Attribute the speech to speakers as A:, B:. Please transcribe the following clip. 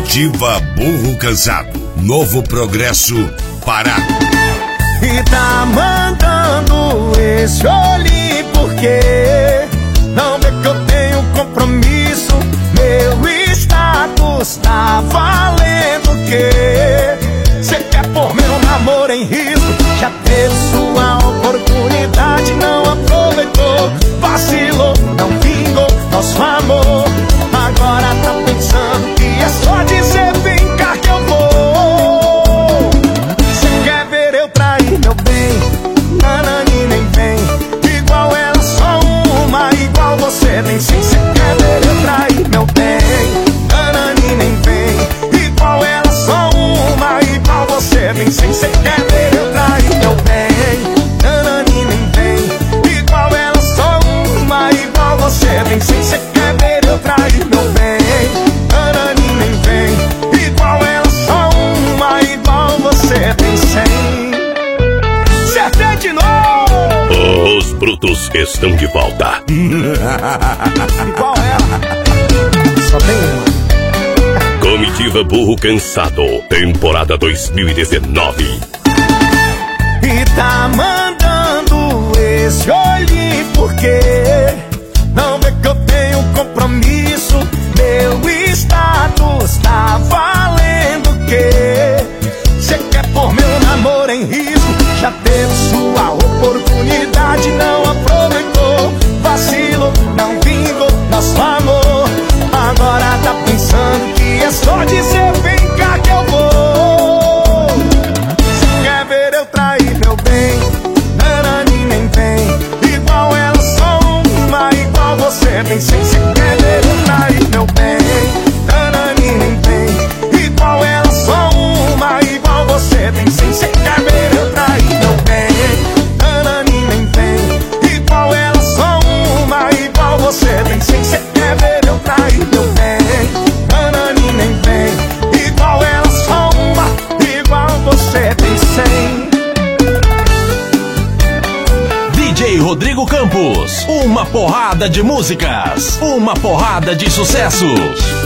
A: Comitiva Burro Cansado, Novo Progresso, Pará.
B: E tá mandando esse olhinho porque não vê que eu tenho compromisso. Meu status tá valendo o quê? Cê quer pôr meu namoro em risco? Já teve sua oportunidade, não aproveitou. Vacilou, não vingou nosso amor. Agora tá pensando que é só dizer vem cá que eu vou. Cê quer ver eu trair meu bem? Nanani nem vem. Igual ela só uma, igual você nem sei. Cê quer ver eu trair meu bem? Nanani nem vem. Igual ela só uma, igual você nem sei. Cê quer ver eu trair meu bem? Nanani nem vem. Igual ela só uma, igual você nem sei. Cê quer ver eu trair meu bem? Nanani nem vem. Igual ela só uma, igual você tem 100. Acertei de novo!
C: Os brutos estão de volta.
B: Igual ela. Só tem uma.
C: Comitiva Burro Cansado, temporada 2019.
B: E tá mandando esse olhinho porque não vê que eu tenho compromisso. Meu status tá valendo o quê? Cê quer pôr meu namoro em risco? Já teve sua oportunidade, não aproveitou. Vacilo, não vingou nosso amor. Agora tá pensando que é só dizer vem cá que eu vou. Cê quer ver eu trair meu bem? Nanani nem vem. Igual ela só uma, igual você nem sei. Cê quer ver eu trair meu bem? Nanani nem vem. Igual ela só uma, igual você nem sei. Cê quer ver eu trair meu bem? Nanani nem vem. Igual ela só uma, igual você nem sei. Cê quer ver eu trair meu bem? Nanani nem vem. Igual ela só uma, igual você tem 100.
D: DJ Rodrigo Campos, uma porrada de músicas, uma porrada de sucessos.